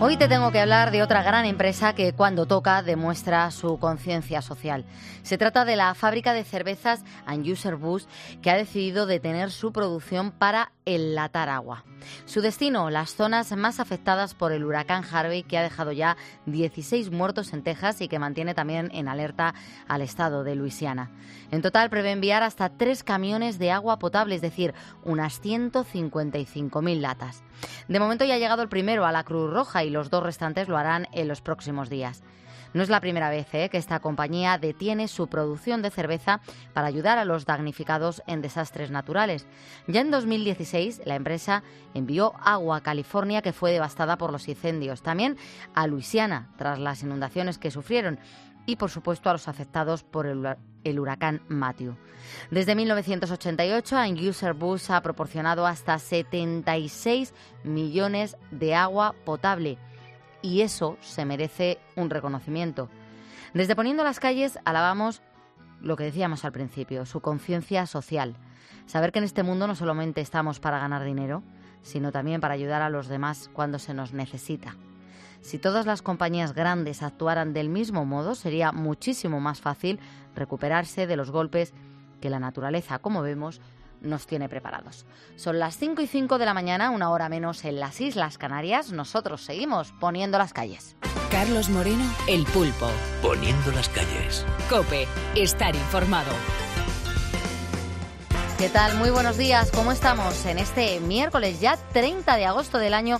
Hoy te tengo que hablar de otra gran empresa que cuando toca demuestra su conciencia social. Se trata de la fábrica de cervezas Anheuser-Busch, que ha decidido detener su producción para enlatar agua. Su destino, las zonas más afectadas por el huracán Harvey, que ha dejado ya 16 muertos en Texas y que mantiene también en alerta al estado de Luisiana. En total prevé enviar hasta 3 camiones de agua potable, es decir, unas 155.000 latas. De momento ya ha llegado el primero a la Cruz Roja y los 2 restantes lo harán en los próximos días. No es la primera vez que esta compañía detiene su producción de cerveza para ayudar a los damnificados en desastres naturales. Ya en 2016 la empresa envió agua a California, que fue devastada por los incendios, también a Luisiana tras las inundaciones que sufrieron y, por supuesto, a los afectados por el huracán Matthew. Desde 1988, Anheuser-Busch ha proporcionado hasta 76 millones de agua potable. Y eso se merece un reconocimiento. Desde Poniendo las Calles alabamos lo que decíamos al principio, su conciencia social. Saber que en este mundo no solamente estamos para ganar dinero, sino también para ayudar a los demás cuando se nos necesita. Si todas las compañías grandes actuaran del mismo modo, sería muchísimo más fácil recuperarse de los golpes que la naturaleza, como vemos, nos tiene preparados. Son las 5:05 de la mañana, una hora menos en las Islas Canarias. Nosotros seguimos poniendo las calles. Carlos Moreno, El Pulpo. Poniendo las calles. COPE, estar informado. ¿Qué tal? Muy buenos días. ¿Cómo estamos en este miércoles ya 30 de agosto del año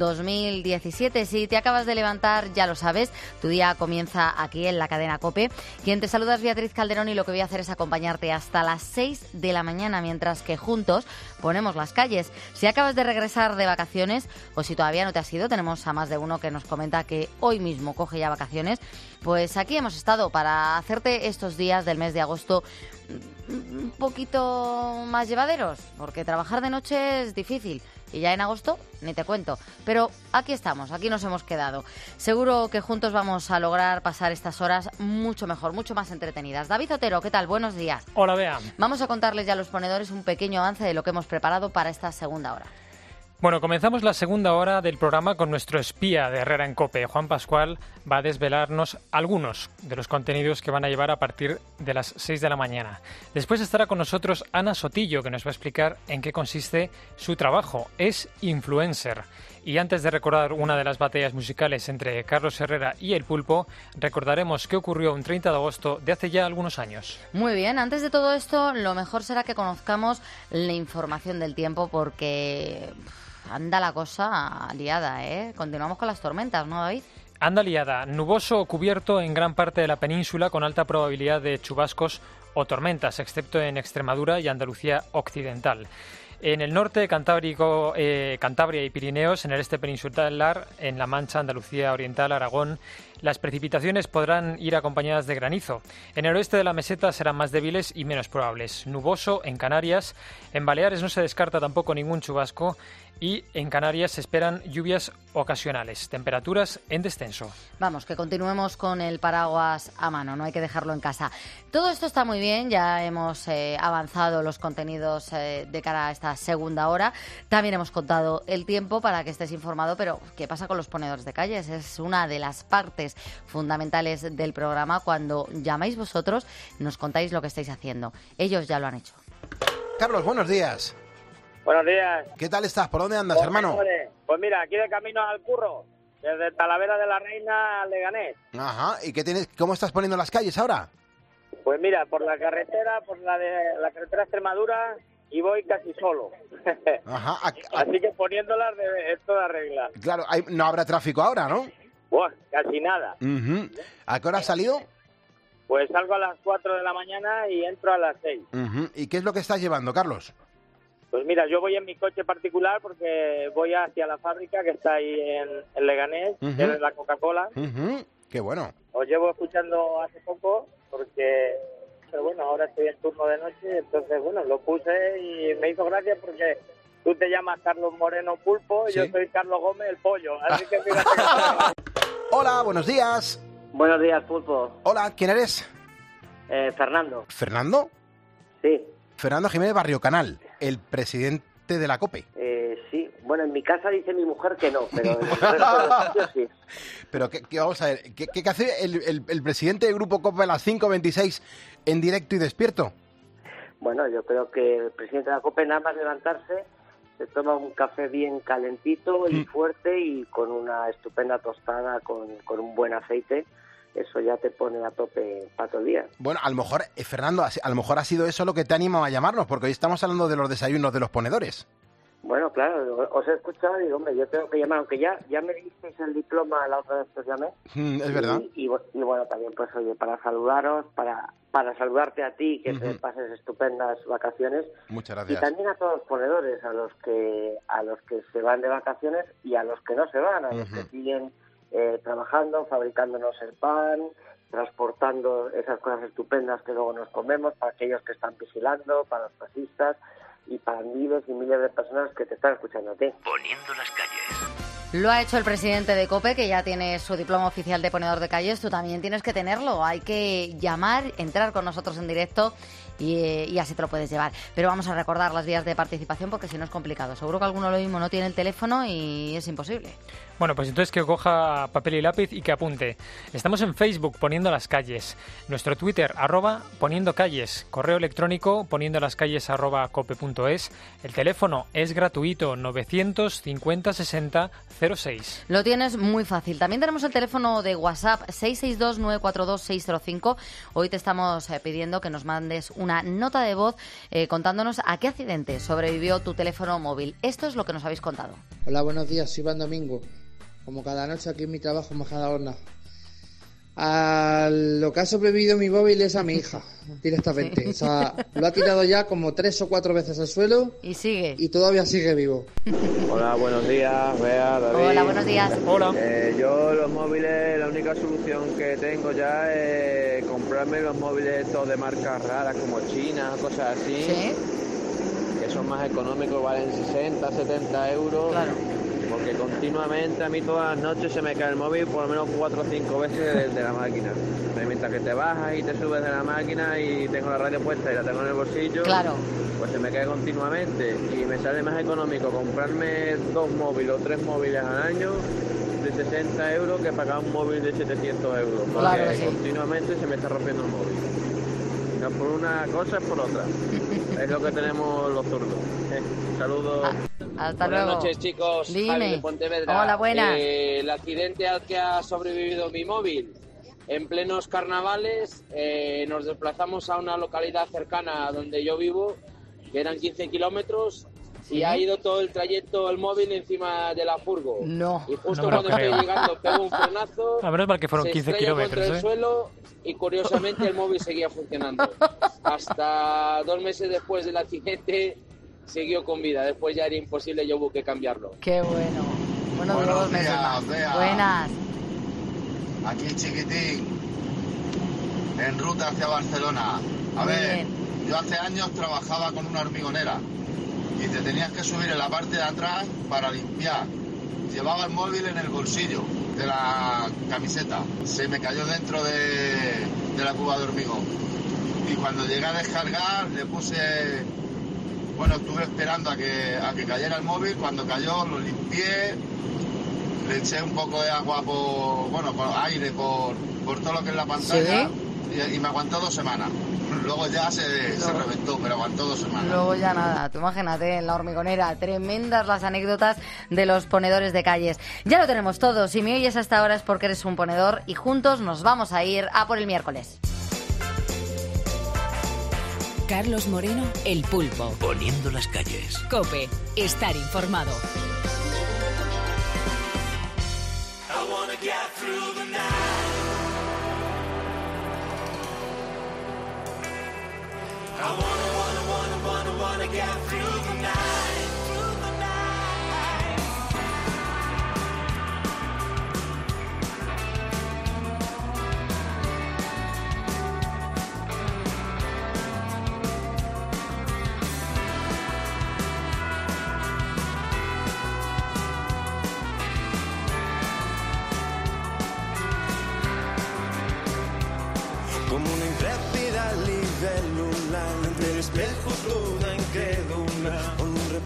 2017? Si te acabas de levantar, ya lo sabes, tu día comienza aquí en la cadena COPE. Quien te saluda es Beatriz Calderón y lo que voy a hacer es acompañarte hasta las 6 de la mañana mientras que juntos ponemos las calles. Si acabas de regresar de vacaciones o si todavía no te has ido, tenemos a más de uno que nos comenta que hoy mismo coge ya vacaciones, pues aquí hemos estado para hacerte estos días del mes de agosto un poquito más llevaderos, porque trabajar de noche es difícil y ya en agosto ni te cuento, pero aquí estamos, aquí nos hemos quedado. Seguro que juntos vamos a lograr pasar estas horas mucho mejor, mucho más entretenidas. David Otero, ¿qué tal? Buenos días. Hola, Bea. Vamos a contarles ya a los ponedores un pequeño avance de lo que hemos preparado para esta segunda hora. Bueno, comenzamos la segunda hora del programa con nuestro espía de Herrera en COPE. Juan Pascual va a desvelarnos algunos de los contenidos que van a llevar a partir de las 6 de la mañana. Después estará con nosotros Ana Sotillo, que nos va a explicar en qué consiste su trabajo. Es influencer. Y antes de recordar una de las batallas musicales entre Carlos Herrera y El Pulpo, recordaremos qué ocurrió un 30 de agosto de hace ya algunos años. Muy bien, antes de todo esto, lo mejor será que conozcamos la información del tiempo porque anda la cosa liada, ¿eh? Continuamos con las tormentas, ¿no, David? Anda liada, nuboso o cubierto en gran parte de la península con alta probabilidad de chubascos o tormentas, excepto en Extremadura y Andalucía occidental. En el norte, Cantabria y Pirineos, en el este peninsular, en La Mancha, Andalucía Oriental, Aragón, las precipitaciones podrán ir acompañadas de granizo. En el oeste de la meseta serán más débiles y menos probables. Nuboso en Canarias. En Baleares no se descarta tampoco ningún chubasco. Y en Canarias se esperan lluvias ocasionales, temperaturas en descenso. Vamos, que continuemos con el paraguas a mano, no hay que dejarlo en casa. Todo esto está muy bien, ya hemos avanzado los contenidos de cara a esta segunda hora. También hemos contado el tiempo para que estés informado, pero ¿qué pasa con los ponedores de calles? Es una de las partes fundamentales del programa. Cuando llamáis vosotros, nos contáis lo que estáis haciendo. Ellos ya lo han hecho. Carlos, buenos días. Buenos días. ¿Qué tal estás? ¿Por dónde andas, hermano? Pues mira, aquí de camino al curro, desde Talavera de la Reina al Leganés. Ajá, ¿y cómo estás poniendo las calles ahora? Pues mira, por la carretera, la carretera Extremadura, y voy casi solo. Ajá. Así que poniéndolas es toda regla. Claro, no habrá tráfico ahora, ¿no? Buah, casi nada. Uh-huh. ¿A qué hora has salido? Pues salgo a las 4 de la mañana y entro a las 6. Uh-huh. ¿Y qué es lo que estás llevando, Carlos? Pues mira, yo voy en mi coche particular porque voy hacia la fábrica que está ahí en Leganés, Uh-huh. que es la Coca-Cola. Uh-huh. Qué bueno. Os llevo escuchando hace poco pero bueno, ahora estoy en turno de noche, entonces bueno, lo puse y me hizo gracia porque tú te llamas Carlos Moreno Pulpo y ¿Sí? yo soy Carlos Gómez el Pollo, así que fíjate. Hola, buenos días. Buenos días, Pulpo. Hola, ¿quién eres? Fernando. ¿Fernando? Sí. Fernando Jiménez Barrio Canal, el presidente de la COPE. Sí. Bueno, en mi casa dice mi mujer que no, pero en el resto de los sitios sí. Pero ¿qué vamos a ver? ¿Qué hace el presidente del Grupo COPE a las 5:26 en directo y despierto? Bueno, yo creo que el presidente de la COPE, nada más levantarse, se toma un café bien calentito y fuerte y con una estupenda tostada con un buen aceite. Eso ya te pone a tope para todo el día. Bueno, a lo mejor, Fernando, a lo mejor ha sido eso lo que te ha animado a llamarnos, porque hoy estamos hablando de los desayunos de los ponedores. Bueno, claro, os he escuchado y digo, hombre, yo tengo que llamar, aunque ya me disteis el diploma la otra vez que os llamé. Es verdad. Y bueno, también pues oye, para saludaros, para saludarte a ti, que te pases estupendas vacaciones. Muchas gracias. Y también a todos los ponedores, a los que se van de vacaciones y a los que no se van, a los que siguen trabajando, fabricándonos el pan, transportando esas cosas estupendas que luego nos comemos, para aquellos que están vigilando, para los taxistas y para miles y miles de personas que te están escuchando a ti. Poniendo las calles. Lo ha hecho el presidente de COPE, que ya tiene su diploma oficial de ponedor de calles. Tú también tienes que tenerlo. Hay que llamar, entrar con nosotros en directo y así te lo puedes llevar. Pero vamos a recordar las vías de participación porque si no es complicado. Seguro que alguno lo mismo no tiene el teléfono y es imposible. Bueno, pues entonces que coja papel y lápiz y que apunte. Estamos en Facebook, Poniendo las Calles. Nuestro Twitter, @Poniendo Calles. Correo electrónico, poniendolascalles@cope.es. El teléfono es gratuito, 950 60 06. Lo tienes muy fácil. También tenemos el teléfono de WhatsApp, 662 942 605. Hoy te estamos pidiendo que nos mandes una nota de voz contándonos a qué accidente sobrevivió tu teléfono móvil. Esto es lo que nos habéis contado. Hola, buenos días, soy Iván Domingo. Como cada noche aquí en mi trabajo en Majadahonda. A lo que ha sobrevivido mi móvil es a mi hija, directamente. Sí. O sea, lo ha tirado ya como 3 o 4 veces al suelo. Y sigue. Y todavía sigue vivo. Hola, buenos días, Bea, David. Hola, buenos días. Hola. Yo los móviles, la única solución que tengo ya es comprarme los móviles estos de marcas raras como China, cosas así. ¿Sí? Que son más económicos, valen 60, 70 euros. Claro. Porque continuamente a mí todas las noches se me cae el móvil por lo menos 4 o 5 veces de la máquina. Mientras que te bajas y te subes de la máquina y tengo la radio puesta y la tengo en el bolsillo, claro, pues se me cae continuamente. Y me sale más económico comprarme 2 móviles o 3 móviles al año de 60 euros que pagar un móvil de 700 euros. Porque claro, sí, continuamente se me está rompiendo el móvil. No por una cosa, es por otra. Es lo que tenemos los zurdos. Saludos. Hasta Buenas luego. noches, chicos. Dime. Javi de Pontevedra. Hola, buenas. El accidente al que ha sobrevivido mi móvil. En plenos carnavales nos desplazamos a una localidad cercana a donde yo vivo, que eran 15 kilómetros, ¿sí? Y ha ido todo el trayecto el móvil encima de la furgo. No. Y justo no cuando estoy llegando pego un frenazo, a menos mal que fueron 15 kilómetros, contra el suelo y curiosamente el móvil seguía funcionando. Hasta 2 meses después del accidente siguió con vida. Después ya era imposible, yo hubo que cambiarlo. Qué bueno. Buenos días, Bea. Buenas. Aquí Chiquitín, en ruta hacia Barcelona. A Muy ver, bien. yo hace años trabajaba con una hormigonera y te tenías que subir en la parte de atrás para limpiar. Llevaba el móvil en el bolsillo de la camiseta. Se me cayó dentro de la cuba de hormigón. Y cuando llegué a descargar le puse... Bueno, estuve esperando a que cayera el móvil. Cuando cayó lo limpié, le eché un poco de agua con aire por todo lo que es la pantalla. ¿Sí? Y me aguantó 2 semanas. Luego ya se reventó, pero aguantó 2 semanas. Luego ya nada, tú imagínate, en la hormigonera, tremendas las anécdotas de los ponedores de calles. Ya lo tenemos todo, si me oyes hasta ahora es porque eres un ponedor y juntos nos vamos a ir a por el miércoles. Carlos Moreno, El Pulpo. Poniendo las calles. COPE, estar informado. Como una intrépida libélula, entre espejos duda incrédula, con un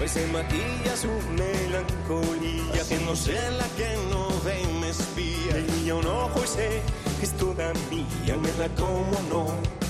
Poi se maquilla su melancolía, haciéndose la que no ve y me espía. Le guiña un ojo y sé que es toda mía, me da como no.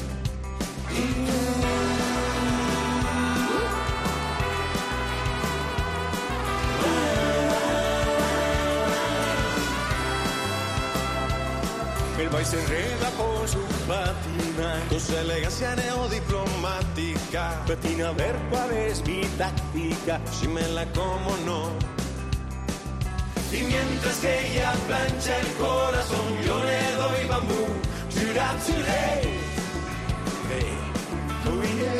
El país se enreda con su patina, con su elegancia neodiplomática. Patina a ver cuál es mi táctica, si me la como no. Y mientras que ella plancha el corazón, yo le doy bambú. Today, today, hey, oh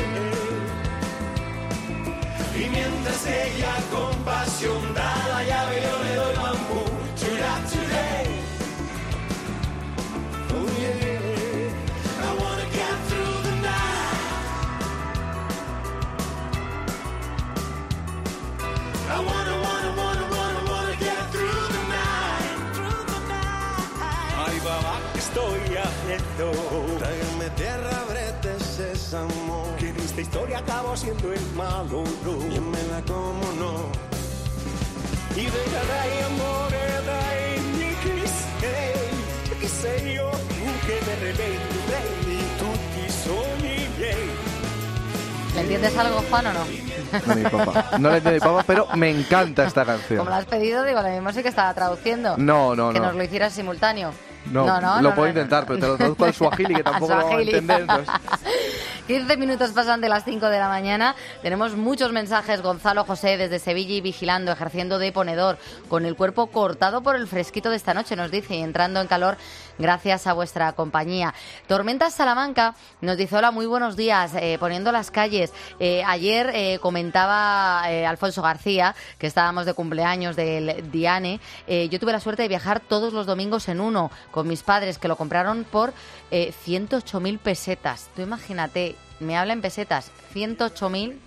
yeah. Y mientras ella con pasión da la llave, yo le doy bambú. Today, today. Oh yeah, I wanna get through the night. I wanna get through the night. Ay, babá, ¿qué estoy haciendo? Tráigame tierra, brete, sésamo. Que en esta historia acabo siendo el malo, no. Y me la como, no. Y deja dai amore, dai, mi kiss, hey. Che sei io, che me revendo, baby, tutti i sogni miei. ¿Le entiendes algo, Juan, o no? No, mi papá. No le entiendo mi papá, pero me encanta esta canción. Como la has pedido, digo, lo mismo sí que estaba traduciendo. No. Que nos lo hicieras simultáneo. No, lo puedo intentar, pero te lo traduzco al suajili, que tampoco lo vamos a entender. Entonces... 15 minutos pasan de las 5 de la mañana. Tenemos muchos mensajes. Gonzalo José desde Sevilla y vigilando, ejerciendo de ponedor, con el cuerpo cortado por el fresquito de esta noche, nos dice, y entrando en calor gracias a vuestra compañía. Tormentas Salamanca nos dice, hola, muy buenos días, poniendo las calles. Ayer comentaba Alfonso García, que estábamos de cumpleaños del Diane. Yo tuve la suerte de viajar todos los domingos en uno, con mis padres, que lo compraron por 108.000 pesetas. Tú imagínate, me habla en pesetas, 108.000,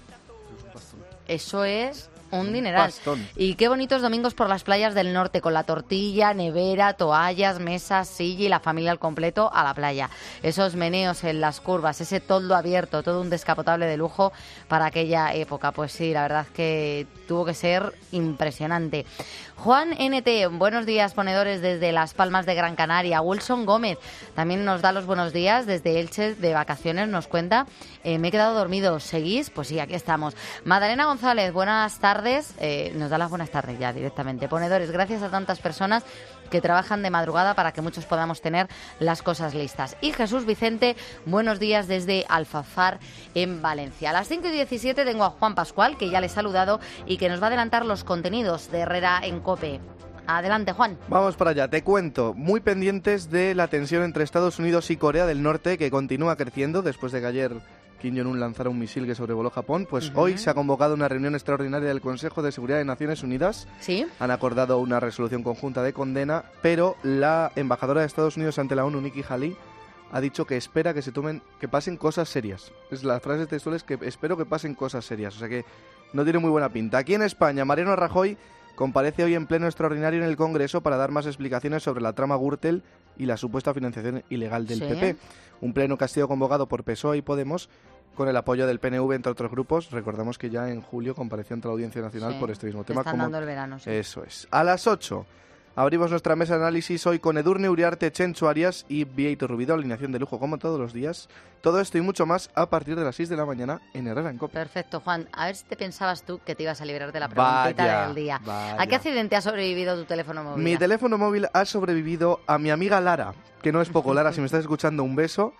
eso es un dineral. Y qué bonitos domingos por las playas del norte, con la tortilla, nevera, toallas, mesas, silla y la familia al completo a la playa. Esos meneos en las curvas, ese toldo abierto, todo un descapotable de lujo para aquella época. Pues sí, la verdad es que tuvo que ser impresionante. Juan NT, buenos días, ponedores, desde Las Palmas de Gran Canaria. Wilson Gómez también nos da los buenos días desde Elche, de vacaciones, nos cuenta, me he quedado dormido, ¿seguís? Pues sí, aquí estamos. Magdalena González, buenas tardes, nos da las buenas tardes ya directamente. Ponedores, gracias a tantas personas que trabajan de madrugada para que muchos podamos tener las cosas listas. Y Jesús Vicente, buenos días desde Alfafar, en Valencia. A las 5:17 tengo a Juan Pascual, que ya le he saludado, y que nos va a adelantar los contenidos de Herrera en COPE. Adelante, Juan. Vamos para allá, te cuento. Muy pendientes de la tensión entre Estados Unidos y Corea del Norte, que continúa creciendo después de que ayer Kim Jong-un lanzara un misil que sobrevoló Japón. Pues hoy se ha convocado una reunión extraordinaria del Consejo de Seguridad de Naciones Unidas. ¿Sí? Han acordado una resolución conjunta de condena, pero la embajadora de Estados Unidos ante la ONU, Nikki Haley, ha dicho que espera que pasen cosas serias. Es la frase textual, es que espero que pasen cosas serias. O sea que no tiene muy buena pinta. Aquí en España, Mariano Rajoy comparece hoy en pleno extraordinario en el Congreso para dar más explicaciones sobre la trama Gürtel y la supuesta financiación ilegal del PP. Un pleno que ha sido convocado por PSOE y Podemos con el apoyo del PNV, entre otros grupos. Recordamos que ya en julio compareció ante la Audiencia Nacional por este mismo tema. Están dando el verano, sí. Eso es. A las 8 abrimos nuestra mesa de análisis hoy con Edurne Uriarte, Chencho Arias y Vieito Rubido, alineación de lujo como todos los días. Todo esto y mucho más a partir de las 6 de la mañana en Herrera en COPE. Perfecto, Juan. A ver si te pensabas tú que te ibas a liberar de la preguntita del día. ¿A qué accidente ha sobrevivido tu teléfono móvil? Mi teléfono móvil ha sobrevivido a mi amiga Lara, que no es poco. Lara, si me estás escuchando, un beso.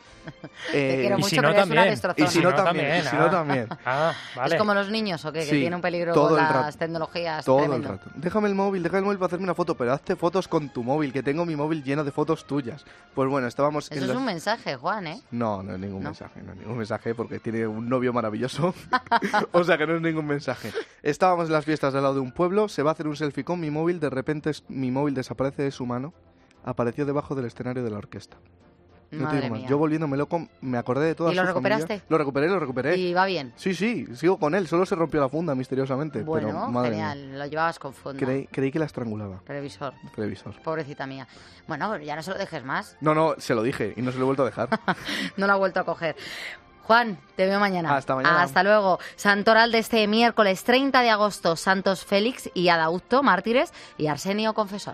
Te quiero mucho, si no, pero también. es una destrozona. Y si no, también. Vale. ¿Es como los niños o qué? Sí, que tiene un peligro todo con el las rato. tecnologías Todo tremendo. el rato. Déjame el móvil para hacerme una foto, pero hazte fotos con tu móvil, que tengo mi móvil lleno de fotos tuyas. Pues bueno, estábamos... Eso es un mensaje, Juan, ¿eh? No es ningún mensaje, no es ningún mensaje, porque tiene un novio maravilloso. O sea que no es ningún mensaje. Estábamos en las fiestas al lado de un pueblo, se va a hacer un selfie con mi móvil, de repente mi móvil desaparece de su mano, apareció debajo del escenario de la orquesta. No te digo más. Yo volviéndome loco me acordé de toda su familia. ¿Y lo recuperaste? Lo recuperé. ¿Y va bien? Sí, sigo con él. Solo se rompió la funda misteriosamente. Bueno, pero, madre genial. mía. Lo llevabas con funda. Creí que la estrangulaba. Previsor. Pobrecita mía. Bueno, ya no se lo dejes más. No, se lo dije y no se lo he vuelto a dejar. No lo ha vuelto a coger. Juan, te veo mañana. Hasta mañana. Hasta luego. Santoral de este miércoles 30 de agosto, Santos Félix y Adausto, mártires, y Arsenio Confesor.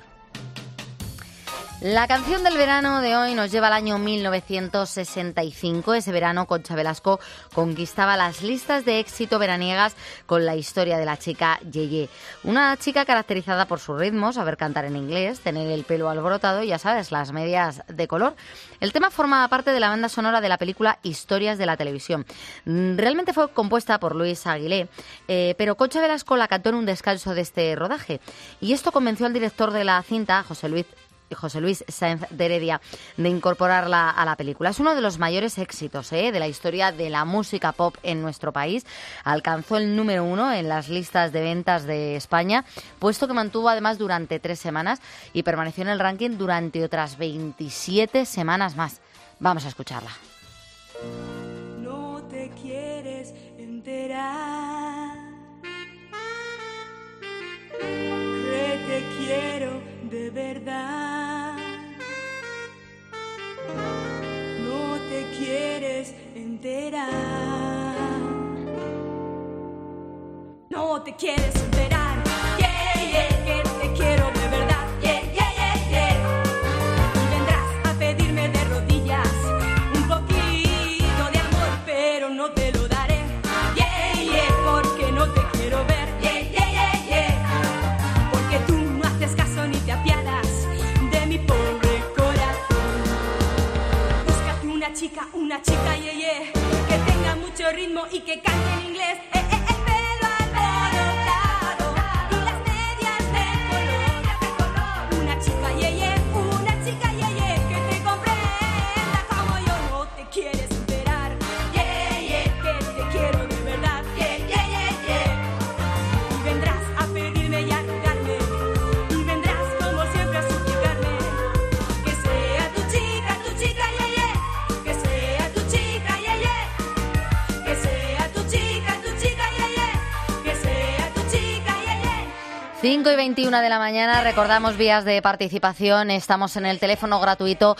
La canción del verano de hoy nos lleva al año 1965. Ese verano, Concha Velasco conquistaba las listas de éxito veraniegas con la historia de la chica Yeye. Una chica caracterizada por sus ritmos, saber cantar en inglés, tener el pelo alborotado y, ya sabes, las medias de color. El tema forma parte de la banda sonora de la película Historias de la Televisión. Realmente fue compuesta por Luis Aguilé, pero Concha Velasco la cantó en un descanso de este rodaje. Y esto convenció al director de la cinta, José Luis Sáenz de Heredia, de incorporarla a la película. Es uno de los mayores éxitos de la historia de la música pop en nuestro país. Alcanzó el número 1 en las listas de ventas de España, puesto que mantuvo además durante 3 semanas y permaneció en el ranking durante otras 27 semanas más. Vamos a escucharla. No te quieres enterar que te quiero de verdad. No te quieres enterar. No te quieres enterar. Yeah, yeah, que te quiero de verdad. Yeah, yeah, yeah, yeah. Y vendrás a pedirme de rodillas un poquito de amor, pero no te lo daré. Yeah, yeah, porque no te quiero ver. Yeah, yeah, yeah, yeah. Porque tú no haces caso ni te apiadas de mi pobre corazón. Búscate una chica, yeah, yeah, que tenga mucho ritmo y que cante en inglés. El pelo alborotado y las medias de color. Una chica, yeah, yeah, que te comprenda como yo. No te quieres enterar, yeah, yeah, que te quiero de verdad, yeah, yeah, yeah, yeah. Y vendrás a pedirme y a rogarme, y vendrás como siempre a suplicarme que sea tu chica, yeah, yeah, que sea tu chica, yeah, yeah, que sea tu chica, yeah, yeah, que sea tu chica, yeah, yeah. 5:21 de la mañana, recordamos vías de participación. Estamos en el teléfono gratuito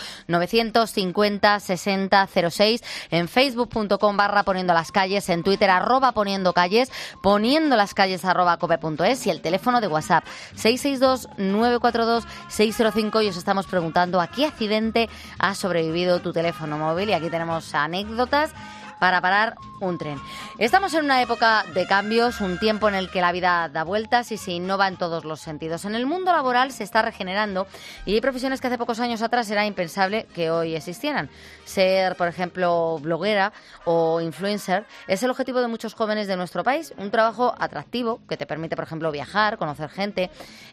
950 60 06, en facebook.com/poniendo las calles, en Twitter @poniendocalles, poniendo las calles @cope.es y el teléfono de WhatsApp 662 942 605. Y os estamos preguntando a qué accidente ha sobrevivido tu teléfono móvil, y aquí tenemos anécdotas para parar un tren. Estamos en una época de cambios, un tiempo en el que la vida da vueltas y se innova en todos los sentidos. En el mundo laboral se está regenerando y hay profesiones que hace pocos años atrás era impensable que hoy existieran. Ser, por ejemplo, bloguera o influencer es el objetivo de muchos jóvenes de nuestro país. Un trabajo atractivo que te permite, por ejemplo, viajar, conocer gente.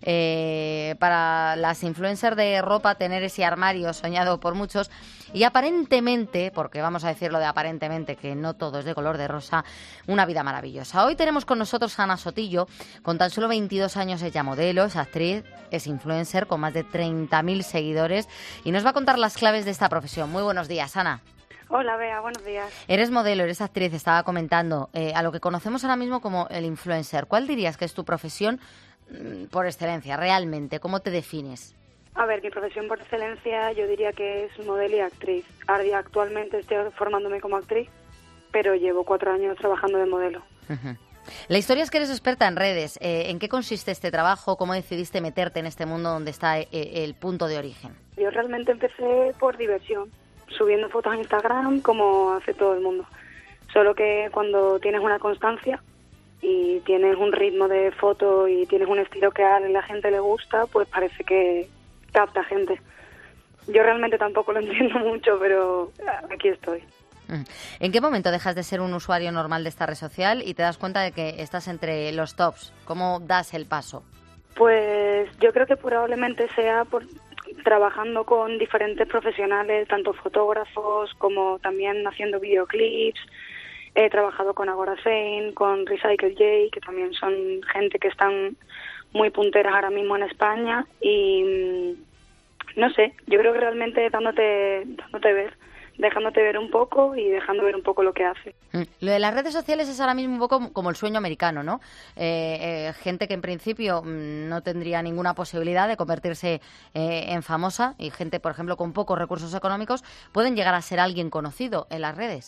Para las influencers de ropa, tener ese armario soñado por muchos. Y aparentemente, porque vamos a decirlo de aparentemente, que no todo es de color de rosa, una vida maravillosa. Hoy tenemos con nosotros a Ana Sotillo. Con tan solo 22 años es ya modelo, es actriz, es influencer con más de 30.000 seguidores y nos va a contar las claves de esta profesión. Muy buenos días, Ana. Hola, Bea, buenos días. Eres modelo, eres actriz, estaba comentando, a lo que conocemos ahora mismo como el influencer. ¿Cuál dirías que es tu profesión por excelencia, realmente? ¿Cómo te defines? A ver, mi profesión por excelencia yo diría que es modelo y actriz. Actualmente estoy formándome como actriz, pero llevo 4 años trabajando de modelo. Uh-huh. La historia es que eres experta en redes. ¿En qué consiste este trabajo? ¿Cómo decidiste meterte en este mundo donde está el punto de origen? Yo realmente empecé por diversión, subiendo fotos a Instagram como hace todo el mundo. Solo que cuando tienes una constancia y tienes un ritmo de foto y tienes un estilo que a la gente le gusta, pues parece que capta gente. Yo realmente tampoco lo entiendo mucho, pero aquí estoy. ¿En qué momento dejas de ser un usuario normal de esta red social y te das cuenta de que estás entre los tops? ¿Cómo das el paso? Pues yo creo que probablemente sea por trabajando con diferentes profesionales, tanto fotógrafos como también haciendo videoclips. He trabajado con Agora Fame, con Recycle J, que también son gente que están muy punteras ahora mismo en España, y no sé, yo creo que realmente dándote ver, dejándote ver un poco y dejando ver un poco lo que hace. Lo de las redes sociales es ahora mismo un poco como el sueño americano, ¿no? Gente que en principio no tendría ninguna posibilidad de convertirse en famosa, y gente, por ejemplo, con pocos recursos económicos pueden llegar a ser alguien conocido en las redes.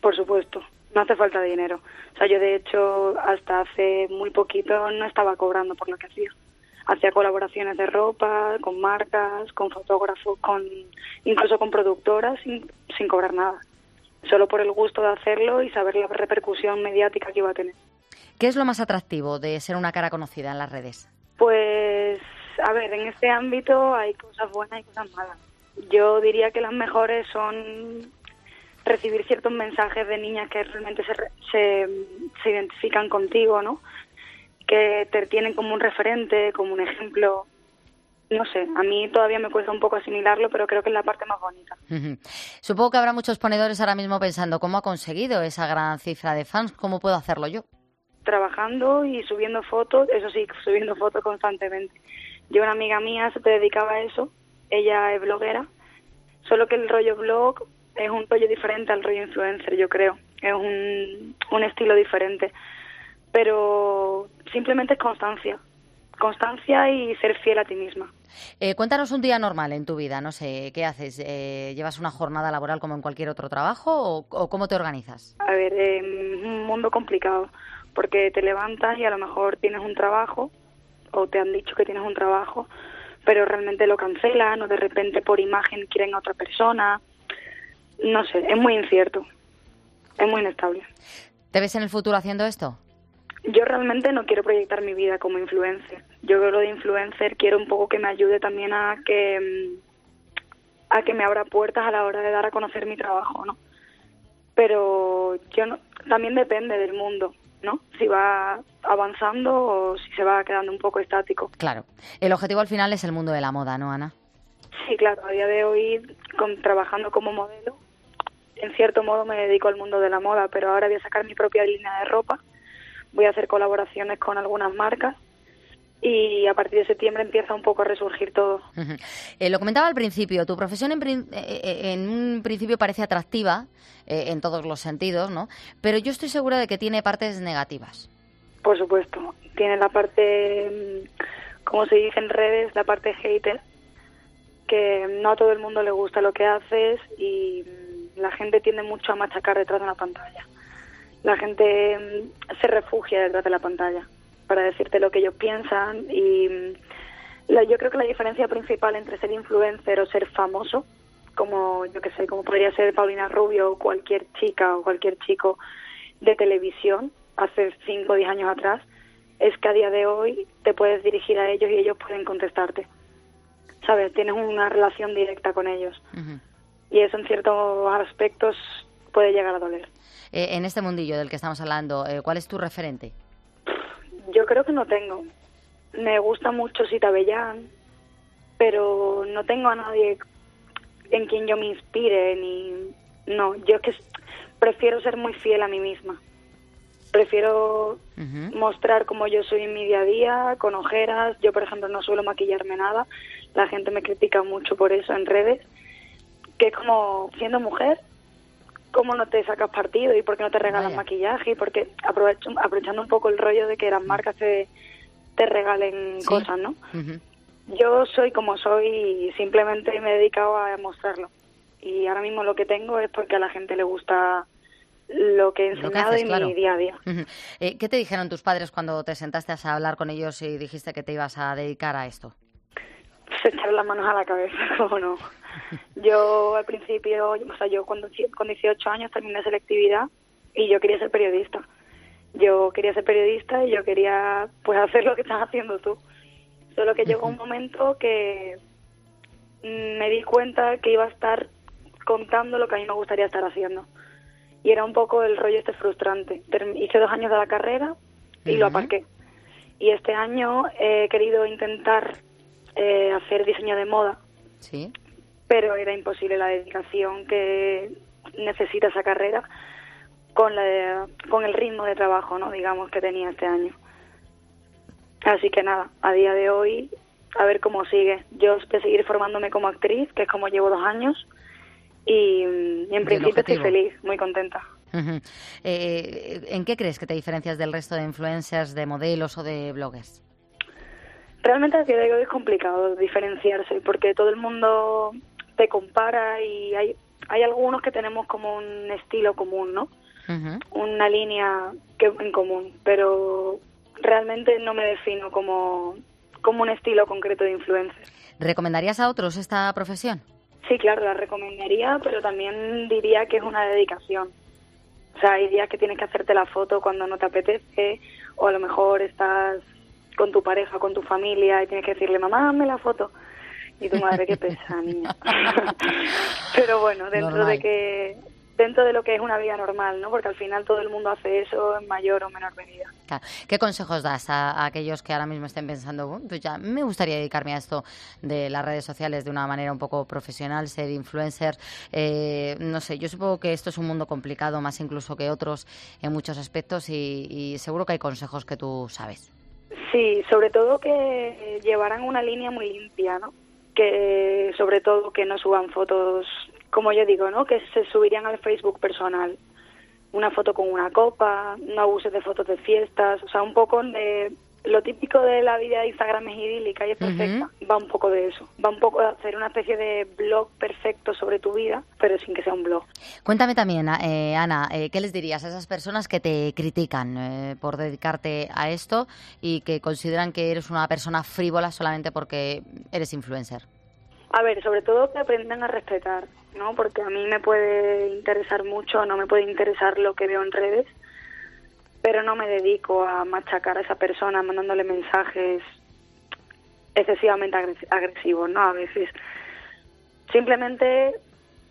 Por supuesto, no hace falta dinero. O sea, yo de hecho hasta hace muy poquito no estaba cobrando por lo que hacía. Hacía colaboraciones de ropa, con marcas, con fotógrafos, incluso con productoras sin cobrar nada. Solo por el gusto de hacerlo y saber la repercusión mediática que iba a tener. ¿Qué es lo más atractivo de ser una cara conocida en las redes? Pues, a ver, en este ámbito hay cosas buenas y cosas malas. Yo diría que las mejores son recibir ciertos mensajes de niñas que realmente se identifican contigo, ¿no? Que te tienen como un referente, como un ejemplo. No sé, a mí todavía me cuesta un poco asimilarlo, pero creo que es la parte más bonita. Supongo que habrá muchos ponedores ahora mismo pensando cómo ha conseguido esa gran cifra de fans, ¿cómo puedo hacerlo yo? Trabajando y subiendo fotos, eso sí, subiendo fotos constantemente. Yo, una amiga mía se dedicaba a eso, ella es bloguera, solo que el rollo blog es un rollo diferente al rollo influencer, yo creo. Es un estilo diferente. Pero simplemente es constancia y ser fiel a ti misma. Cuéntanos un día normal en tu vida, no sé, ¿qué haces? ¿Llevas una jornada laboral como en cualquier otro trabajo o cómo te organizas? A ver, es un mundo complicado, porque te levantas y a lo mejor tienes un trabajo, o te han dicho que tienes un trabajo, pero realmente lo cancelan, o de repente por imagen quieren a otra persona. No sé, es muy incierto, es muy inestable. ¿Te ves en el futuro haciendo esto? Yo realmente no quiero proyectar mi vida como influencer. Yo creo lo de influencer quiero un poco que me ayude también a que me abra puertas a la hora de dar a conocer mi trabajo, ¿no? Pero yo no, también depende del mundo, ¿no? Si va avanzando o si se va quedando un poco estático. Claro. El objetivo al final es el mundo de la moda, ¿no, Ana? Sí, claro. A día de hoy, trabajando como modelo, en cierto modo me dedico al mundo de la moda, pero ahora voy a sacar mi propia línea de ropa. Voy a hacer colaboraciones con algunas marcas y a partir de septiembre empieza un poco a resurgir todo. Lo comentaba al principio, tu profesión en un principio parece atractiva en todos los sentidos, ¿no? Pero yo estoy segura de que tiene partes negativas. Por supuesto, tiene la parte, como se dice en redes, la parte hater, que no a todo el mundo le gusta lo que haces y la gente tiende mucho a machacar detrás de una pantalla. La gente se refugia detrás de la pantalla para decirte lo que ellos piensan y yo creo que la diferencia principal entre ser influencer o ser famoso, como yo que sé, como podría ser Paulina Rubio o cualquier chica o cualquier chico de televisión hace 5 o 10 años atrás, es que a día de hoy te puedes dirigir a ellos y ellos pueden contestarte. ¿Sabes? Tienes una relación directa con ellos. Y eso en ciertos aspectos puede llegar a doler. En este mundillo del que estamos hablando, ¿cuál es tu referente? Yo creo que no tengo. Me gusta mucho Sita Bellán, pero no tengo a nadie en quien yo me inspire. No, yo es que prefiero ser muy fiel a mí misma. Prefiero mostrar cómo yo soy en mi día a día, con ojeras. Yo, por ejemplo, no suelo maquillarme nada. La gente me critica mucho por eso en redes. Que es como, siendo mujer, ¿cómo no te sacas partido? ¿Y por qué no te regalan maquillaje? Y porque aprovechando un poco el rollo de que las marcas te regalen cosas, ¿no? Yo soy como soy y simplemente me he dedicado a mostrarlo. Y ahora mismo lo que tengo es porque a la gente le gusta lo que he enseñado en mi día a día. ¿Qué te dijeron tus padres cuando te sentaste a hablar con ellos y dijiste que te ibas a dedicar a esto? Se echaron las manos a la cabeza, ¿cómo no? Yo al principio, o sea, yo con 18 años terminé selectividad y yo quería ser periodista. Yo quería ser periodista y yo quería pues hacer lo que estás haciendo tú. Solo que llegó un momento que me di cuenta que iba a estar contando lo que a mí me gustaría estar haciendo. Y era un poco el rollo frustrante. Hice 2 años de la carrera y lo aparqué. Y este año he querido intentar hacer diseño de moda. Sí. Pero era imposible la dedicación que necesita esa carrera con el ritmo de trabajo, ¿no? Digamos, que tenía este año. Así que nada, a día de hoy, a ver cómo sigue. Yo espero seguir formándome como actriz, que es como llevo 2 años, y en principio estoy feliz, muy contenta. ¿En qué crees que te diferencias del resto de influencers, de modelos o de bloggers? Realmente a día de hoy es complicado diferenciarse, porque todo el mundo te compara y hay hay algunos que tenemos como un estilo común, ¿no? Ujú. Una línea en común, pero realmente no me defino como un estilo concreto de influencer. ¿Recomendarías a otros esta profesión? Sí, claro, la recomendaría, pero también diría que es una dedicación. O sea, hay días que tienes que hacerte la foto cuando no te apetece, o a lo mejor estás con tu pareja, con tu familia, y tienes que decirle, mamá, hazme la foto. Y tu madre, qué pesa, niña. Pero bueno, dentro de lo que es una vida normal, ¿no? Porque al final todo el mundo hace eso en mayor o menor medida. Claro. ¿Qué consejos das a aquellos que ahora mismo estén pensando, pues ya me gustaría dedicarme a esto de las redes sociales de una manera un poco profesional, ser influencer? No sé, yo supongo que esto es un mundo complicado, más incluso que otros en muchos aspectos, y seguro que hay consejos que tú sabes. Sí, sobre todo que llevaran una línea muy limpia, ¿no? Que sobre todo que no suban fotos, como yo digo, ¿no? Que se subirían al Facebook personal. Una foto con una copa, no abuses de fotos de fiestas, o sea, un poco de lo típico de la vida de Instagram es idílica y es perfecta. Va un poco de eso, va un poco de hacer una especie de blog perfecto sobre tu vida, pero sin que sea un blog. Cuéntame también, Ana, ¿qué les dirías a esas personas que te critican por dedicarte a esto y que consideran que eres una persona frívola solamente porque eres influencer? A ver, sobre todo que aprendan a respetar, ¿no? Porque a mí me puede interesar mucho, no me puede interesar lo que veo en redes, pero no me dedico a machacar a esa persona mandándole mensajes excesivamente agresivos, ¿no? A veces. Simplemente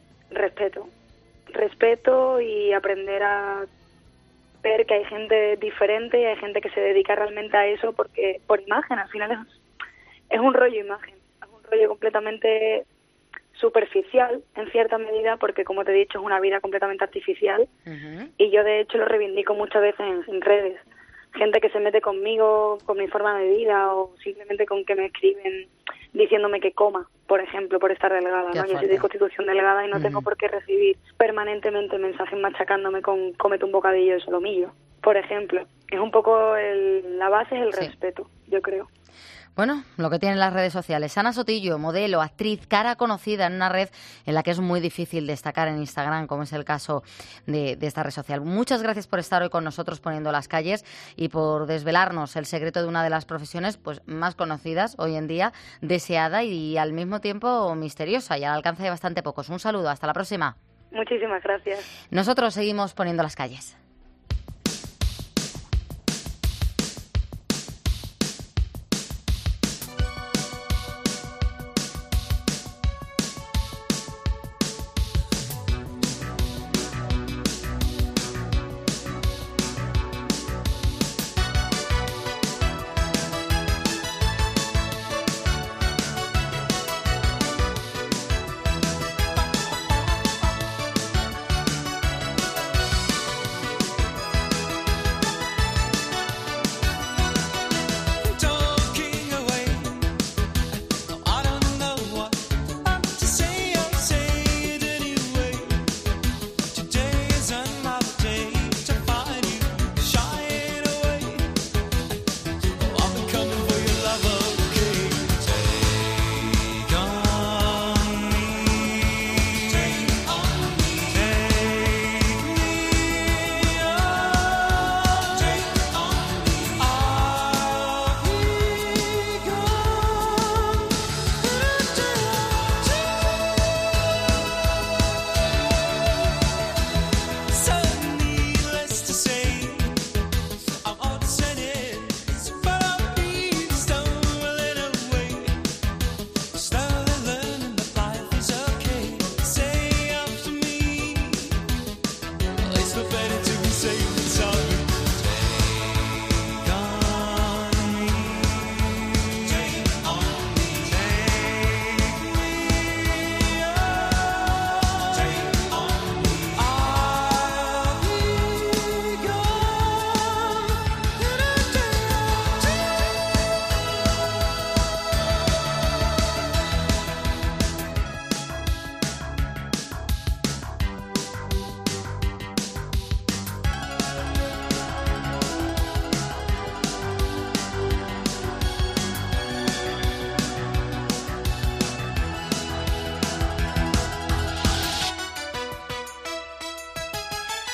respeto y aprender a ver que hay gente diferente y hay gente que se dedica realmente a eso porque por imagen, al final es un rollo imagen, es un rollo completamente superficial en cierta medida porque, como te he dicho, es una vida completamente artificial. Y yo de hecho lo reivindico muchas veces en redes. Gente que se mete conmigo, con mi forma de vida o simplemente con que me escriben diciéndome que coma, por ejemplo, por estar delgada, ¿no? Yo soy de constitución delgada y no tengo por qué recibir permanentemente mensajes machacándome con cómete un bocadillo de solomillo, por ejemplo. Es un poco la base es el respeto, yo creo. Bueno, lo que tienen las redes sociales. Ana Sotillo, modelo, actriz, cara conocida en una red en la que es muy difícil destacar en Instagram, como es el caso de esta red social. Muchas gracias por estar hoy con nosotros poniendo las calles y por desvelarnos el secreto de una de las profesiones pues más conocidas hoy en día, deseada y al mismo tiempo misteriosa y al alcance de bastante pocos. Un saludo, hasta la próxima. Muchísimas gracias. Nosotros seguimos poniendo las calles.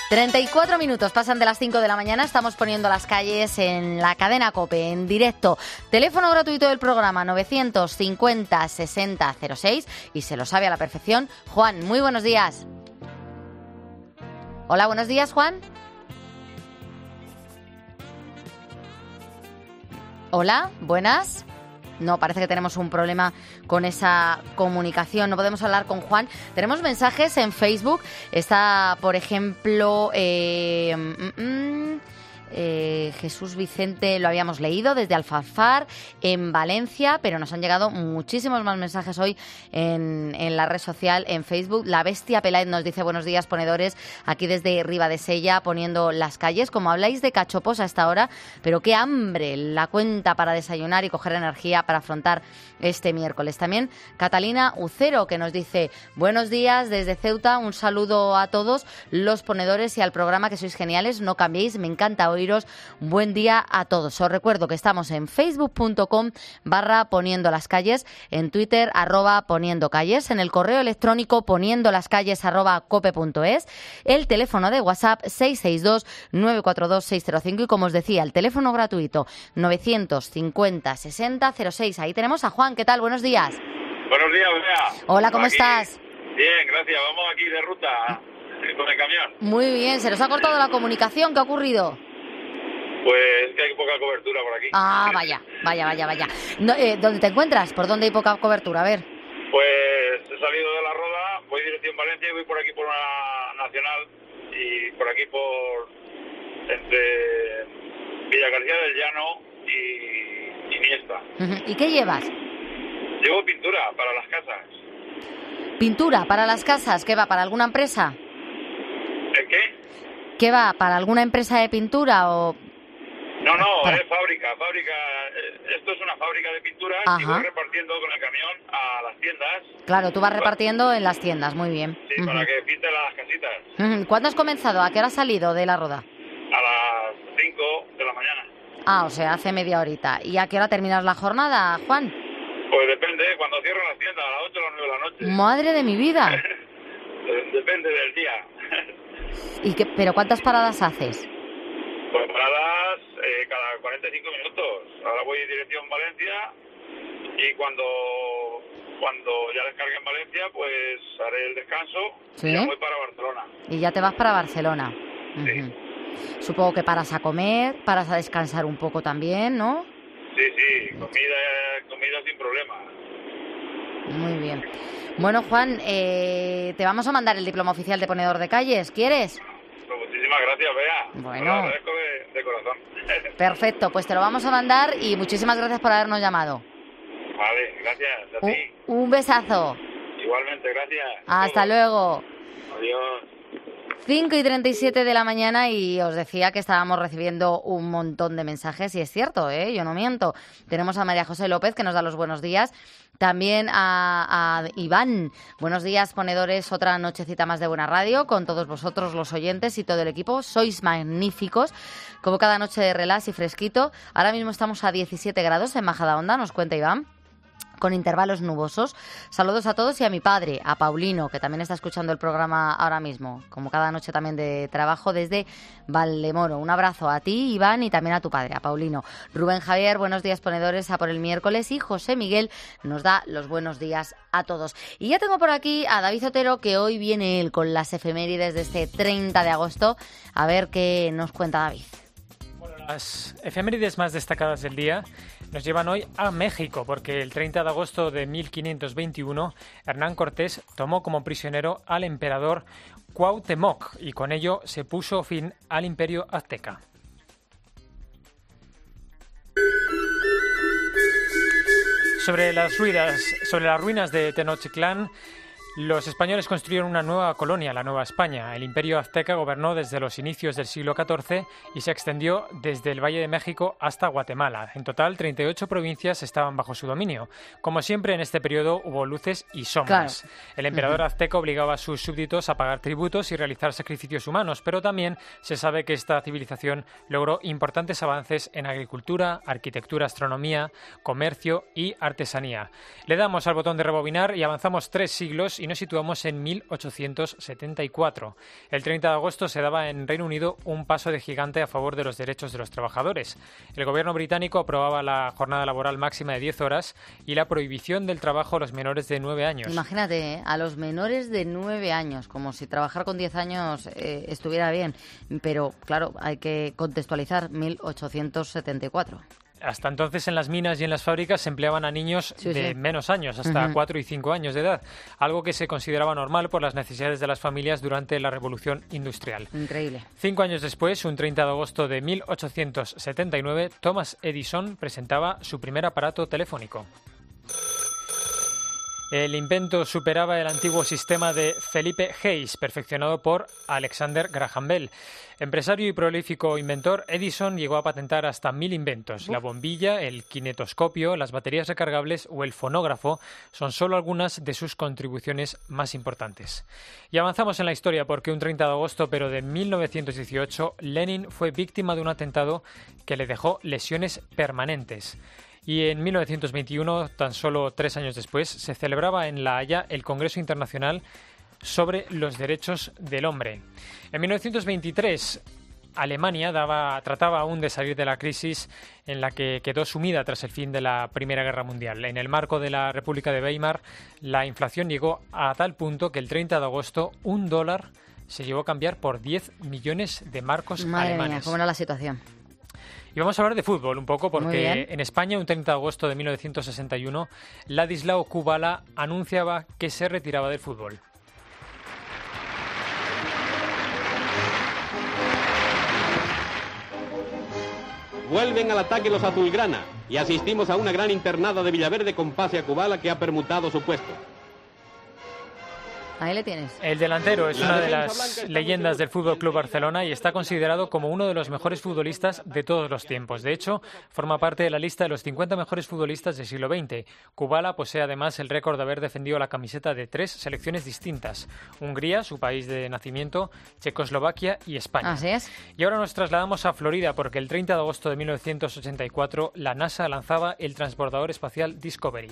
34 minutos pasan de las 5 de la mañana, estamos poniendo las calles en la cadena COPE, en directo. Teléfono gratuito del programa 950 60 06 y se lo sabe a la perfección Juan. Muy buenos días. Hola, buenos días, Juan. Hola, buenas. No, parece que tenemos un problema con esa comunicación. No podemos hablar con Juan. Tenemos mensajes en Facebook. Está, por ejemplo, Jesús Vicente, lo habíamos leído desde Alfafar, en Valencia, pero nos han llegado muchísimos más mensajes hoy en la red social, en Facebook. La Bestia Peláez nos dice: buenos días, ponedores, aquí desde Ribadesella poniendo las calles. Como habláis de cachopos a esta hora, pero qué hambre la cuenta para desayunar y coger energía para afrontar este miércoles. También Catalina Ucero, que nos dice: buenos días desde Ceuta, un saludo a todos los ponedores y al programa, que sois geniales, no cambiéis, me encanta oíros. Buen día a todos. Os recuerdo que estamos en facebook.com/poniendo las calles, en Twitter @poniendo calles, en el correo electrónico poniendolascalles@cope.es, el teléfono de WhatsApp 662 942 605 y, como os decía, el teléfono gratuito 950 60 06. Ahí tenemos a Juan. ¿Qué tal? Buenos días. Buenos días, Bea. Hola, ¿cómo estás? Bien, gracias. Vamos aquí de ruta con el camión. Muy bien. Se nos ha cortado la comunicación. ¿Qué ha ocurrido? Pues que hay poca cobertura por aquí. Ah, vaya. No, ¿dónde te encuentras? ¿Por dónde hay poca cobertura? A ver. Pues he salido de La Roda, voy dirección Valencia y voy por aquí por una nacional y por aquí entre Villa García del Llano y Iniesta. ¿Y qué llevas? Llevo pintura para las casas. ¿Pintura para las casas? ¿Qué va? ¿Para alguna empresa? ¿El qué? ¿Qué va? ¿Para alguna empresa de pintura o...? No, es fábrica. Esto es una fábrica de pinturas. Ajá. Y voy repartiendo con el camión a las tiendas. Claro, tú vas repartiendo en las tiendas, muy bien. Sí, para que pinten las casitas. ¿Cuándo has comenzado? ¿A qué hora has salido de La Roda? A las 5 de la mañana. Ah, o sea, hace media horita. ¿Y a qué hora terminas la jornada, Juan? Pues depende, cuando cierran las tiendas, a las 8 o las 9 de la noche. ¡Madre de mi vida! Depende del día. ¿Pero cuántas paradas haces? Pues paradas cada 45 minutos. Ahora voy en dirección Valencia y cuando ya descargue en Valencia, pues haré el descanso. ¿Sí? Y ya voy para Barcelona. Y ya te vas para Barcelona. Sí. Supongo que paras a comer, paras a descansar un poco también, ¿no? Sí, comida sin problema. Muy bien. Bueno, Juan, te vamos a mandar el diploma oficial de ponedor de calles. ¿Quieres? Pues muchísimas gracias, Bea. Bueno. Lo agradezco de corazón. Perfecto, pues te lo vamos a mandar y muchísimas gracias por habernos llamado. Vale, gracias a ti. Un besazo. Igualmente, gracias. Hasta luego. Adiós. 5:37 de la mañana y os decía que estábamos recibiendo un montón de mensajes y es cierto, yo no miento. Tenemos a María José López que nos da los buenos días. También a Iván. Buenos días, ponedores. Otra nochecita más de buena radio con todos vosotros, los oyentes y todo el equipo. Sois magníficos. Como cada noche de relax y fresquito. Ahora mismo estamos a 17 grados en Majadahonda, nos cuenta Iván, con intervalos nubosos. Saludos a todos y a mi padre, a Paulino, que también está escuchando el programa ahora mismo, como cada noche también de trabajo desde Valdemoro. Un abrazo a ti, Iván, y también a tu padre, a Paulino. Rubén Javier, buenos días, ponedores, a por el miércoles. Y José Miguel nos da los buenos días a todos. Y ya tengo por aquí a David Otero, que hoy viene él con las efemérides de este 30 de agosto. A ver qué nos cuenta David. Bueno, las efemérides más destacadas del día nos llevan hoy a México, porque el 30 de agosto de 1521 Hernán Cortés tomó como prisionero al emperador Cuauhtémoc y con ello se puso fin al imperio azteca. Sobre las ruinas de Tenochtitlán, los españoles construyeron una nueva colonia, la Nueva España. El imperio azteca gobernó desde los inicios del siglo XIV y se extendió desde el Valle de México hasta Guatemala. En total, 38 provincias estaban bajo su dominio. Como siempre, en este periodo hubo luces y sombras. Claro. El emperador azteca obligaba a sus súbditos a pagar tributos y realizar sacrificios humanos, pero también se sabe que esta civilización logró importantes avances en agricultura, arquitectura, astronomía, comercio y artesanía. Le damos al botón de rebobinar y avanzamos 3 siglos años y nos situamos en 1874. El 30 de agosto se daba en Reino Unido un paso de gigante a favor de los derechos de los trabajadores. El gobierno británico aprobaba la jornada laboral máxima de 10 horas y la prohibición del trabajo a los menores de 9 años. Imagínate, a los menores de 9 años, como si trabajar con 10 años estuviera bien. Pero, claro, hay que contextualizar 1874. Hasta entonces en las minas y en las fábricas se empleaban a niños de menos años, hasta 4 y 5 años de edad, algo que se consideraba normal por las necesidades de las familias durante la Revolución Industrial. Increíble. 5 años después, un 30 de agosto de 1879, Thomas Edison presentaba su primer aparato telefónico. El invento superaba el antiguo sistema de Felipe Hayes, perfeccionado por Alexander Graham Bell. Empresario y prolífico inventor, Edison llegó a patentar hasta 1000 inventos. La bombilla, el kinetoscopio, las baterías recargables o el fonógrafo son solo algunas de sus contribuciones más importantes. Y avanzamos en la historia porque un 30 de agosto, pero de 1918, Lenin fue víctima de un atentado que le dejó lesiones permanentes. Y en 1921, tan solo 3 años después, se celebraba en La Haya el Congreso Internacional sobre los Derechos del Hombre. En 1923, Alemania trataba aún de salir de la crisis en la que quedó sumida tras el fin de la Primera Guerra Mundial. En el marco de la República de Weimar, la inflación llegó a tal punto que el 30 de agosto $1 se llegó a cambiar por 10 millones de marcos alemanes. Madre mía, ¿cómo era la situación? Y vamos a hablar de fútbol un poco, porque en España, un 30 de agosto de 1961, Ladislao Kubala anunciaba que se retiraba del fútbol. Vuelven al ataque los azulgrana y asistimos a una gran internada de Villaverde con pase a Kubala, que ha permutado su puesto. Ahí le tienes. El delantero es una de las leyendas del Fútbol Club Barcelona y está considerado como uno de los mejores futbolistas de todos los tiempos. De hecho, forma parte de la lista de los 50 mejores futbolistas del siglo XX. Kubala posee además el récord de haber defendido la camiseta de 3 selecciones distintas: Hungría, su país de nacimiento, Checoslovaquia y España. Así es. Y ahora nos trasladamos a Florida porque el 30 de agosto de 1984 la NASA lanzaba el transbordador espacial Discovery.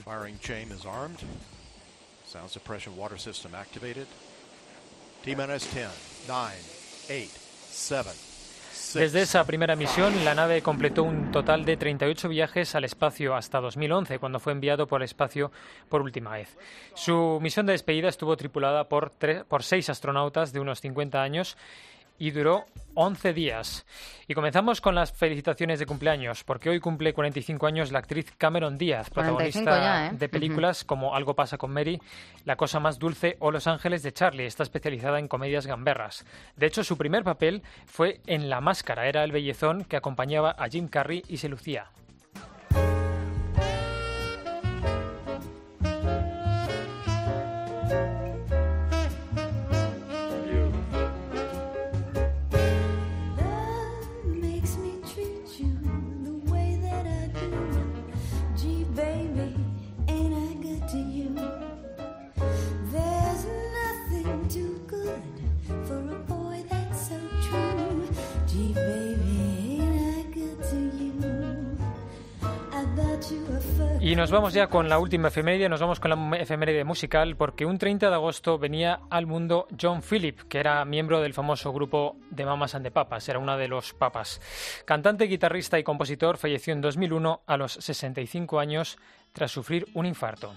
Sound suppression water system activated. T-minus 10, 9, 8, 7, 6. Desde esa primera misión, la nave completó un total de 38 viajes al espacio hasta 2011, cuando fue enviado por el espacio por última vez. Su misión de despedida estuvo tripulada por 6 astronautas de unos 50 años y duró 11 días. Y comenzamos con las felicitaciones de cumpleaños, porque hoy cumple 45 años la actriz Cameron Díaz, protagonista de películas como Algo pasa con Mary, La cosa más dulce o Los ángeles de Charlie. Está especializada en comedias gamberras. De hecho, su primer papel fue en La máscara. Era el bellezón que acompañaba a Jim Carrey y se lucía. Y nos vamos ya con la última efeméride, nos vamos con la efeméride musical, porque un 30 de agosto venía al mundo John Philip, que era miembro del famoso grupo de Mamas and the Papas, era uno de los papas. Cantante, guitarrista y compositor, falleció en 2001 a los 65 años tras sufrir un infarto.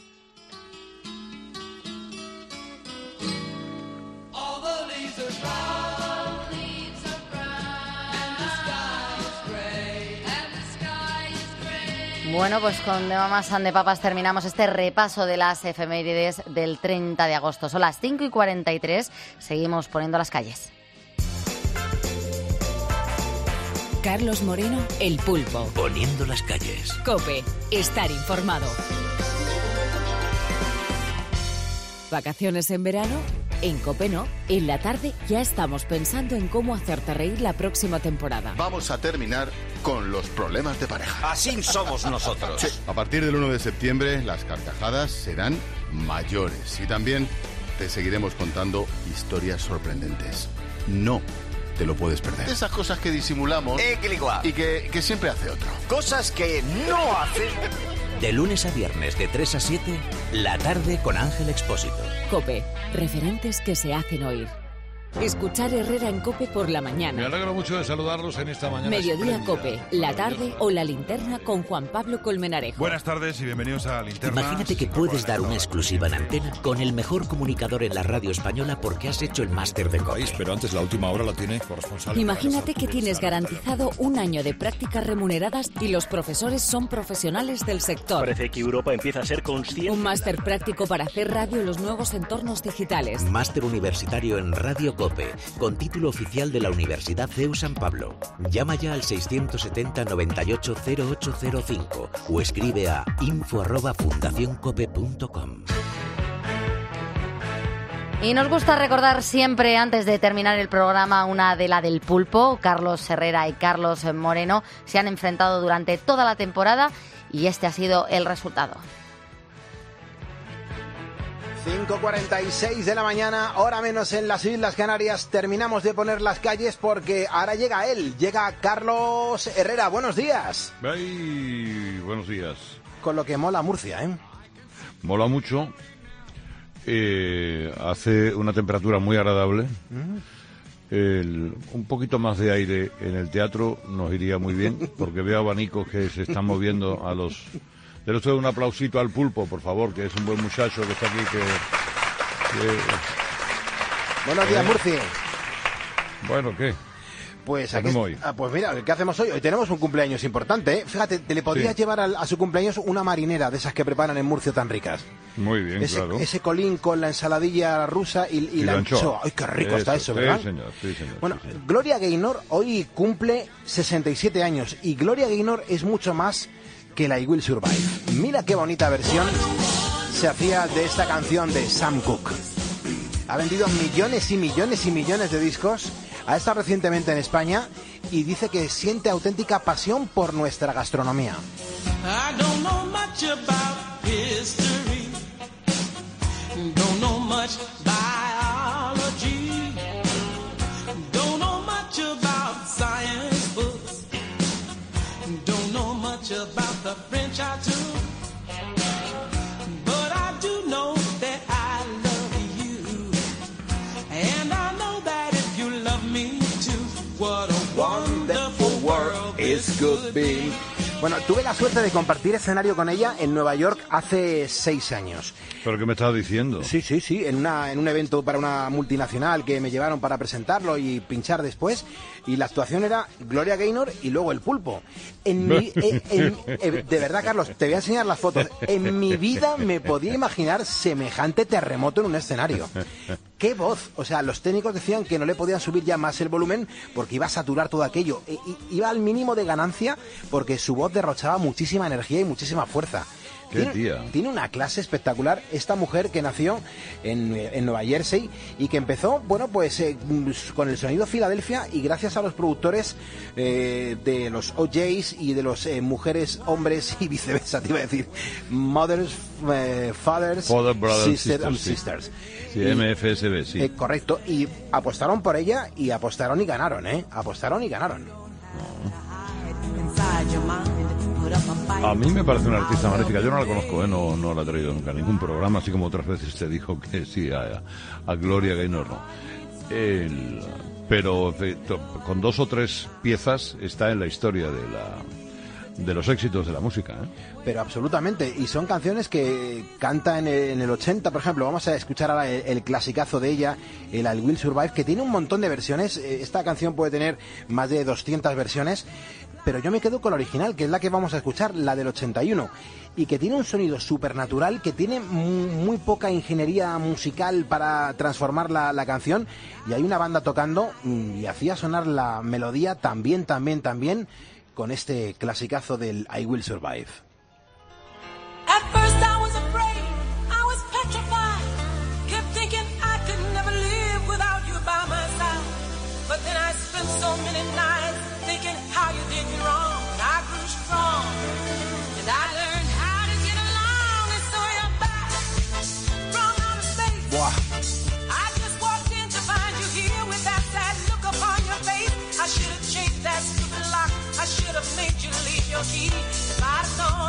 Bueno, pues con The Mamas and the Papas terminamos este repaso de las efemérides del 30 de agosto. Son las 5:43, seguimos poniendo las calles. Carlos Moreno, El Pulpo. Poniendo las calles. COPE, estar informado. ¿Vacaciones en verano? En COPE no. En la tarde ya estamos pensando en cómo hacerte reír la próxima temporada. Vamos a terminar con los problemas de pareja. Así somos nosotros. Sí. A partir del 1 de septiembre las carcajadas serán mayores y también te seguiremos contando historias sorprendentes. No te lo puedes perder. Esas cosas que disimulamos y que siempre hace otro. Cosas que no hacen De lunes a viernes de 3 a 7, La Tarde con Ángel Expósito. COPE, referentes que se hacen oír. Escuchar Herrera en COPE por la mañana. Me alegro mucho de saludarlos en esta mañana. Mediodía espléndida. COPE, La Tarde o La Linterna con Juan Pablo Colmenarejo. Buenas tardes y bienvenidos a Linterna. Imagínate que puedes dar una exclusiva en antena con el mejor comunicador en la radio española porque has hecho el máster de COPE. Pero antes la última hora la tiene corresponsal. Imagínate que tienes garantizado un año de prácticas remuneradas y los profesores son profesionales del sector. Parece que Europa empieza a ser consciente. Un máster práctico para hacer radio en los nuevos entornos digitales. Máster universitario en Radio COPE, con título oficial de la Universidad CEU San Pablo. Llama ya al 670 98 0805 o escribe a info@fundacioncope.com. Y nos gusta recordar siempre, antes de terminar el programa, una de la del pulpo. Carlos Herrera y Carlos Moreno se han enfrentado durante toda la temporada y este ha sido el resultado. 5:46 de la mañana, hora menos en las Islas Canarias. Terminamos de poner las calles porque ahora llega él, llega Carlos Herrera. Buenos días. Ay, buenos días. Con lo que mola Murcia, ¿eh? Mola mucho. Hace una temperatura muy agradable. Un poquito más de aire en el teatro nos iría muy bien, porque veo abanicos que se están moviendo a los... Pero esto es un aplausito al pulpo, por favor, que es un buen muchacho que está aquí, Buenos días, Murcia. Bueno, ¿qué? Pues ¿Qué aquí, hacemos hoy? pues mira, ¿qué hacemos hoy? Hoy tenemos un cumpleaños importante, ¿eh? Fíjate, te le podrías llevar a su cumpleaños una marinera de esas que preparan en Murcia tan ricas. Muy bien, claro. Ese colín con la ensaladilla rusa y la anchoa. ¡Ay, qué rico está eso, ¿verdad? Sí, señor, sí, señor. Bueno, sí, señor. Gloria Gaynor hoy cumple 67 años y Gloria Gaynor es mucho más que la I Will Survive. Mira qué bonita versión se hacía de esta canción de Sam Cooke. Ha vendido millones y millones y millones de discos. Ha estado recientemente en España y dice que siente auténtica pasión por nuestra gastronomía. I don't know much about history, don't know much biology, don't know much about science books, don't know much about the French I took, but I do know that I love you, and I know that if you love me too, what a wonderful world this could be. Bueno, tuve la suerte de compartir escenario con ella en Nueva York hace 6 años. ¿Pero qué me estás diciendo? Sí, en un evento para una multinacional que me llevaron para presentarlo y pinchar después. Y la actuación era Gloria Gaynor y luego el pulpo. De verdad, Carlos, te voy a enseñar las fotos. En mi vida me podía imaginar semejante terremoto en un escenario. ¡Qué voz! O sea, los técnicos decían que no le podían subir ya más el volumen porque iba a saturar todo aquello. Iba al mínimo de ganancia porque su voz derrochaba muchísima energía y muchísima fuerza. Tiene una clase espectacular esta mujer que nació en Nueva Jersey y que empezó, bueno, pues con el sonido Filadelfia y gracias a los productores de los OJs y de los mujeres, hombres y viceversa, te iba a decir, mothers, fathers, Father, brothers, sisters. Sí, MFSB, sí. Correcto, y apostaron por ella y apostaron y ganaron, Apostaron y ganaron. A mí me parece una artista magnífica. Yo no la conozco, no la he traído nunca a ningún programa, así como otras veces te dijo que sí a Gloria Gaynor, no. Pero con 2 o 3 piezas está en la historia de los éxitos de la música, Pero absolutamente, y son canciones que canta en el 80, por ejemplo. Vamos a escuchar ahora el clasicazo de ella, el I Will Survive, que tiene un montón de versiones. Esta canción puede tener más de 200 versiones, pero yo me quedo con la original, que es la que vamos a escuchar, la del 81, y que tiene un sonido supernatural, que tiene muy poca ingeniería musical para transformar la canción, y hay una banda tocando y hacía sonar la melodía también con este clasicazo del I Will Survive. At first I was afraid, I was petrified, kept thinking I could never live without you by my side. But then I spent so many nights thinking how you did me wrong. I grew strong, and I learned how to get along, and so you're back from outer space. Buah. I just walked in to find you here with that sad look upon your face. I should have changed that stupid lock, I should have made you leave your key. If I'd known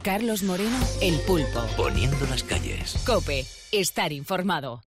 Carlos Moreno, El Pulpo. Poniendo las calles. COPE. Estar informado.